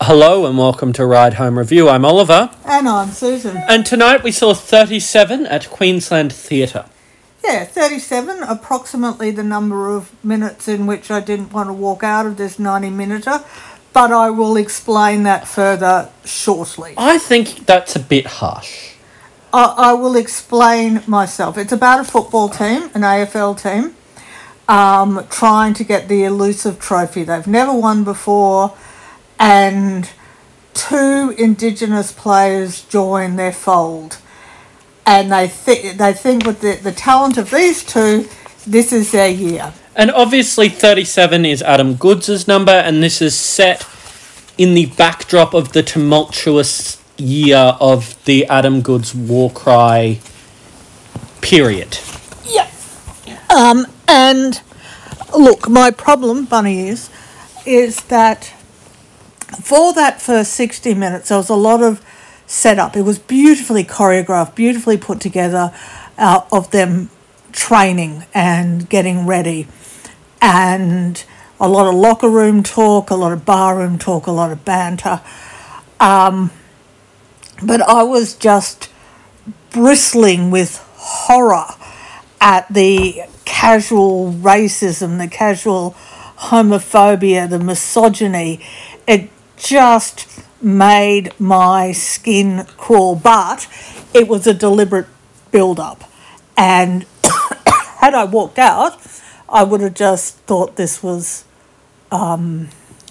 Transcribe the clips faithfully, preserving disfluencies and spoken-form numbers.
Hello and welcome to Ride Home Review. I'm Oliver. And I'm Susan. And tonight we saw thirty-seven at Queensland Theatre. Yeah, thirty-seven, approximately the number of minutes in which I didn't want to walk out of this ninety-minuter, but I will explain that further shortly. I think that's a bit harsh. I, I will explain myself. It's about a football team, an A F L team, um, trying to get the elusive trophy. They've never won before, and two Indigenous players join their fold. And they, th- they think with the, the talent of these two, this is their year. And obviously thirty-seven is Adam Goodes' number, and this is set in the backdrop of the tumultuous year of the Adam Goodes war cry period. Yeah. Um, and look, my problem, Bunny, is, is that for that first sixty minutes, there was a lot of setup. It was beautifully choreographed, beautifully put together uh, of them training and getting ready. And a lot of locker room talk, a lot of barroom talk, a lot of banter. Um, but I was just bristling with horror at the casual racism, the casual homophobia, the misogyny. It just made my skin crawl, but it was a deliberate build-up. And had I walked out, I would have just thought this was um,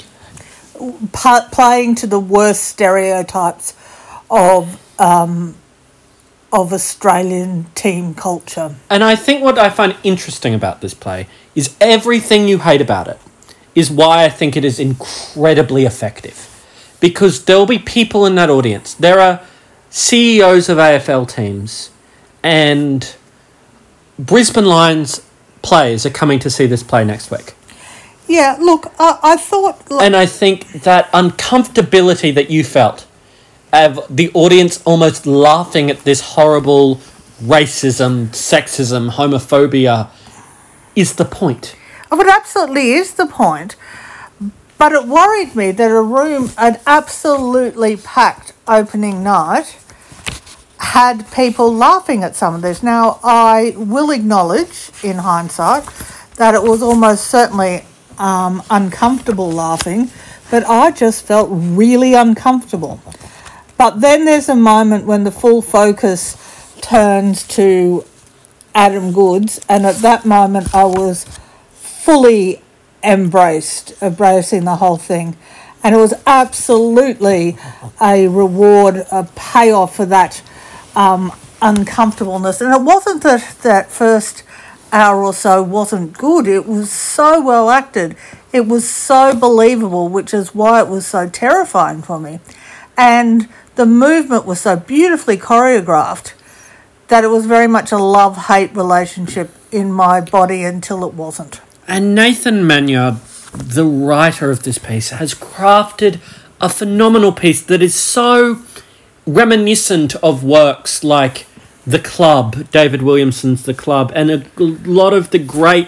pa- playing to the worst stereotypes of um, of Australian team culture. And I think what I find interesting about this play is everything you hate about it is why I think it is incredibly effective. Because there'll be people in that audience. There are C E Os of A F L teams, and Brisbane Lions players are coming to see this play next week. Yeah, look, I, I thought... Look, and I think that uncomfortability that you felt of the audience almost laughing at this horrible racism, sexism, homophobia is the point. Oh, it absolutely is the point. But it worried me that a room, an absolutely packed opening night, had people laughing at some of this. Now, I will acknowledge, in hindsight, that it was almost certainly um, uncomfortable laughing, but I just felt really uncomfortable. But then there's a moment when the full focus turns to Adam Goodes, and at that moment I was fully embraced, embracing the whole thing. And it was absolutely a reward, a payoff for that um, uncomfortableness. And it wasn't that that first hour or so wasn't good. It was so well acted. It was so believable, which is why it was so terrifying for me. And the movement was so beautifully choreographed that it was very much a love-hate relationship in my body until it wasn't. And Nathan Manyard, the writer of this piece, has crafted a phenomenal piece that is so reminiscent of works like The Club, David Williamson's The Club, and a lot of the great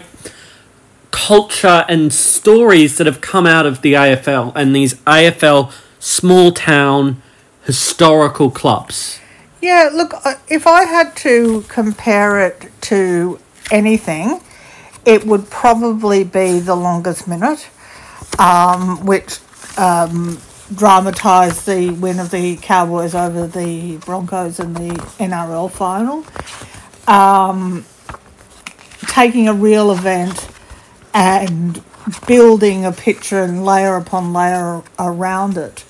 culture and stories that have come out of the A F L and these A F L small-town historical clubs. Yeah, look, if I had to compare it to anything, it would probably be The Longest Minute, um, which um, dramatised the win of the Cowboys over the Broncos in the N R L final. Um, taking a real event and building a picture and layer upon layer around it.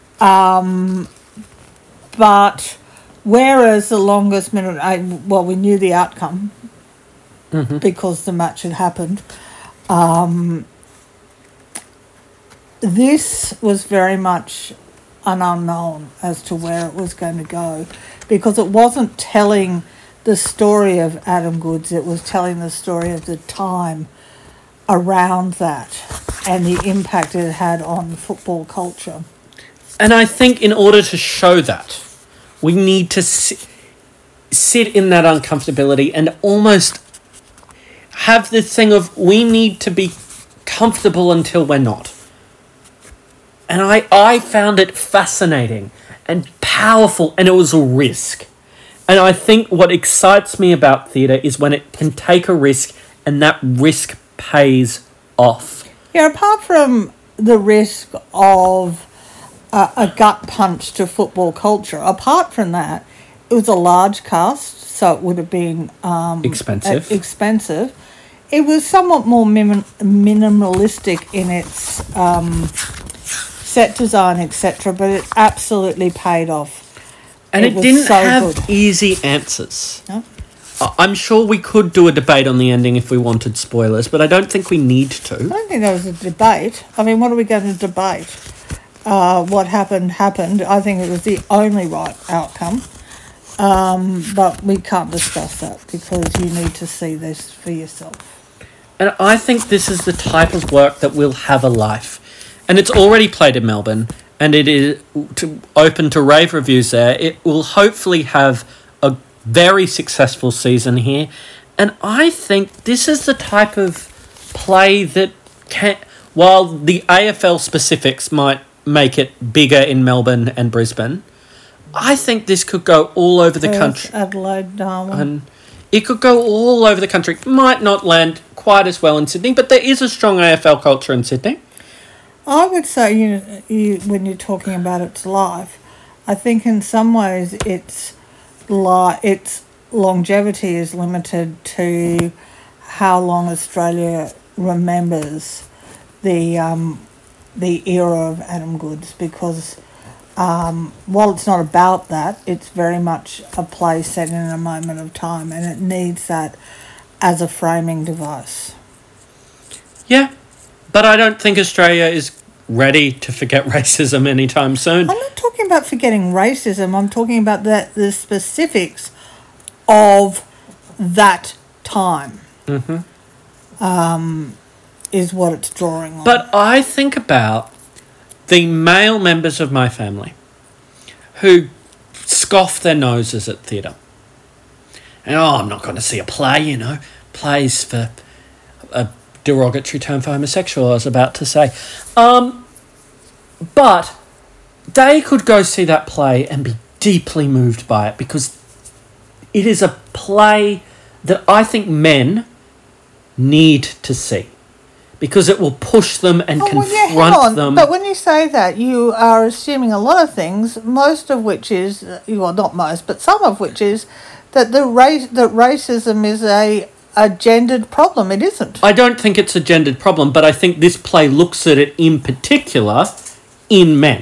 Um, but whereas The Longest Minute, I, well, we knew the outcome, Mm-hmm. because the match had happened. Um, this was very much an unknown as to where it was going to go, because it wasn't telling the story of Adam Goodes, it was telling the story of the time around that and the impact it had on football culture. And I think in order to show that, we need to sit, sit in that uncomfortability and almost have this thing of we need to be comfortable until we're not. And I, I found it fascinating and powerful, and it was a risk. And I think what excites me about theatre is when it can take a risk and that risk pays off. Yeah, apart from the risk of uh, a gut punch to football culture, apart from that, it was a large cast, so it would have been um, Expensive. uh, expensive. It was somewhat more minim- minimalistic in its um, set design, et cetera, but it absolutely paid off. And it, was didn't so have good. easy answers. No? I- I'm sure we could do a debate on the ending if we wanted spoilers, but I don't think we need I to. don't think there was a debate. I mean, what are we going to debate? Uh, what happened, happened. I think it was the only right outcome. Um, but we can't discuss that because you need to see this for yourself. And I think this is the type of work that will have a life. And it's already played in Melbourne, and it is to, open to rave reviews there. It will hopefully have a very successful season here. And I think this is the type of play that can, while the A F L specifics might make it bigger in Melbourne and Brisbane, I think this could go all over the Perth, country. Adelaide, Darwin. And it could go all over the country. Might not land quite as well in Sydney, but there is a strong A F L culture in Sydney. I would say, you, you when you're talking about its life, I think in some ways its li- its longevity is limited to how long Australia remembers the um, the era of Adam Goodes, because um, while it's not about that, it's very much a play set in a moment of time, and it needs that as a framing device. Yeah, but I don't think Australia is ready to forget racism anytime soon. I'm not talking about forgetting racism. I'm talking about the, the specifics of that time. Mm-hmm. Um, is what it's drawing on. But I think about the male members of my family who scoff their noses at theatre. And, oh, I'm not going to see a play, you know. Plays for a derogatory term for homosexual, I was about to say. Um, but they could go see that play and be deeply moved by it, because it is a play that I think men need to see, because it will push them and oh, well, confront yeah, hang on. them. But when you say that, you are assuming a lot of things, most of which is, well, not most, but some of which is that the race that racism is a a gendered problem. It isn't. I don't think it's a gendered problem, but I think this play looks at it in particular in men.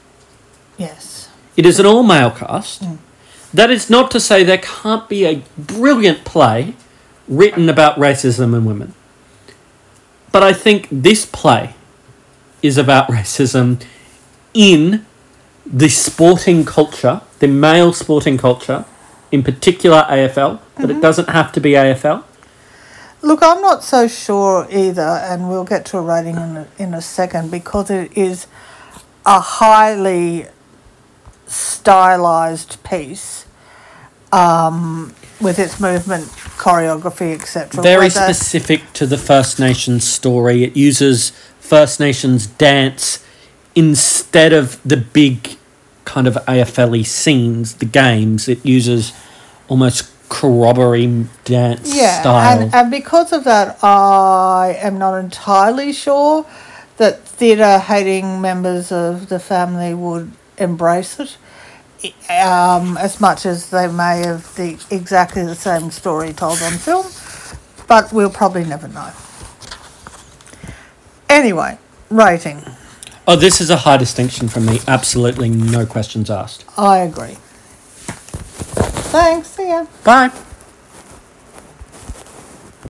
Yes. It is an all-male cast. Mm. That is not to say there can't be a brilliant play written about racism and women. But I think this play is about racism in the sporting culture, the male sporting culture, in particular A F L, but mm-hmm. It doesn't have to be A F L. Look, I'm not so sure either, and we'll get to a rating in a, in a second, because it is a highly stylised piece um, with its movement, choreography, et cetera. Very Whether, specific to the First Nations story. It uses First Nations dance instead of the big kind of A F L-y scenes, the games. It uses almost corroboree dance yeah, style. And, and because of that, I am not entirely sure that theatre-hating members of the family would embrace it, um, as much as they may have the exactly the same story told on film, but we'll probably never know. Anyway, rating. Oh, this is a high distinction from me. Absolutely no questions asked. I agree. Thanks, see ya. Bye.